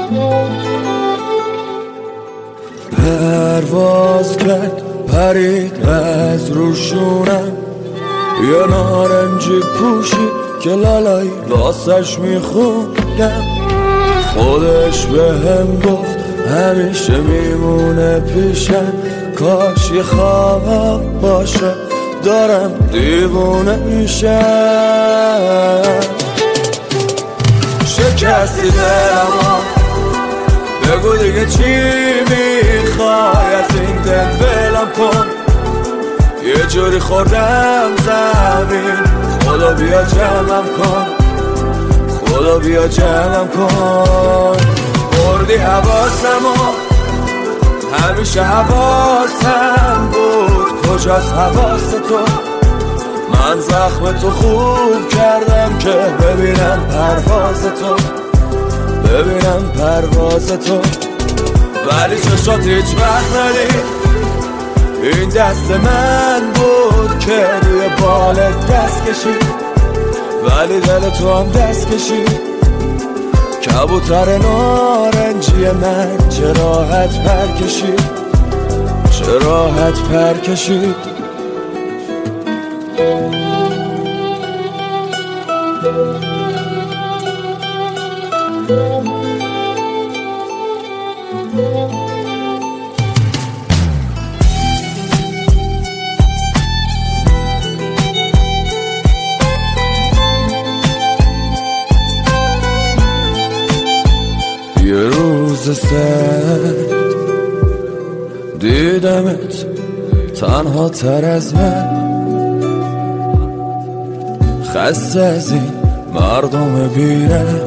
پرواز کرد پرید از روشونم، یه نارنجی پوشی که لالایی واسش میخوندم. خودش به هم گفت همیشه میمونه پیشم، کاش یه خواب باشه دارم دیوونه میشم. شکستی دلمو، بگو دیگه چی میخوای از این دل ولم کن. یه جوری خوردم زمین، خدا بیا جمعم کن، خدا بیا جمعم کن. بردی حواسمو، همیشه حواسم بود، کجاست حواس تو؟ من زخم تو خوب کردم که ببینم پرواز تو، ببینم پرواز تو. ولی چشات هیچ وقت ندید، این دست من بود که روی بالت دست کشید، ولی دل تو هم دست کشید. کبوتر نارنجی من چه راحت پر کشید، چه راحت پر کشید. یه روز سرد دیدمت تنها تر از من، خسته از این مردم بیرم،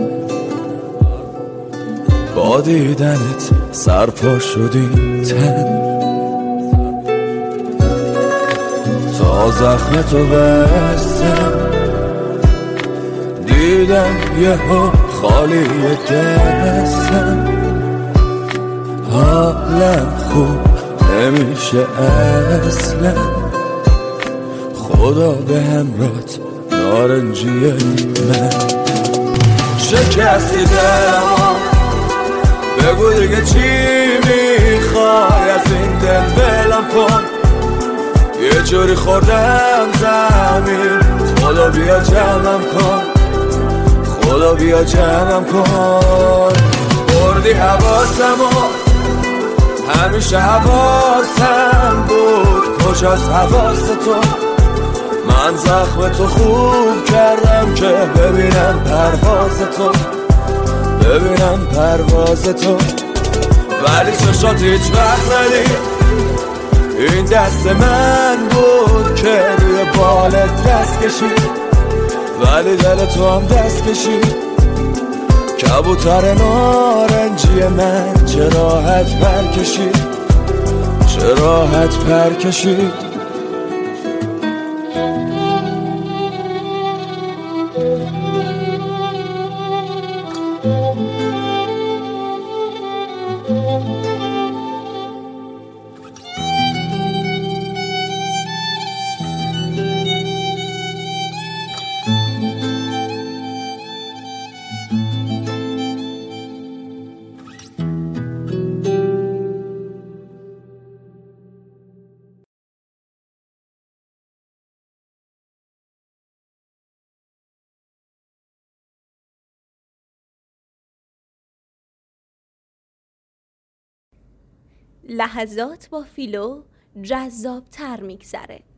با دیدنت سرپا شدی تن. تا زخم تو بستم دیدم یهو خالی دستم، حالم خوب نمیشه اصلا. خدا به همراهت نارنجی من. شکستی دلمو، بگو دیگه چی میخوای از این دل ولم کن. یه جوری خوردم زمین، خدا بیا جمعم کن، خدا بیا جمعم کن. بردی حواسمو، همیشه حواسم بود، کجاست حواس تو؟ من زخم تو خوب کردم که ببینم پرواز تو، ببینم پرواز تو. ولی چشات هیچ وقت ندید، این دست من بود که روی بالت دست کشید، ولی دل تو هم دست کشید. کبوتر نارنجی من چه راحت پر کشید، چه راحت پر کشید. لحظات با فیلو جذاب تر میگذره.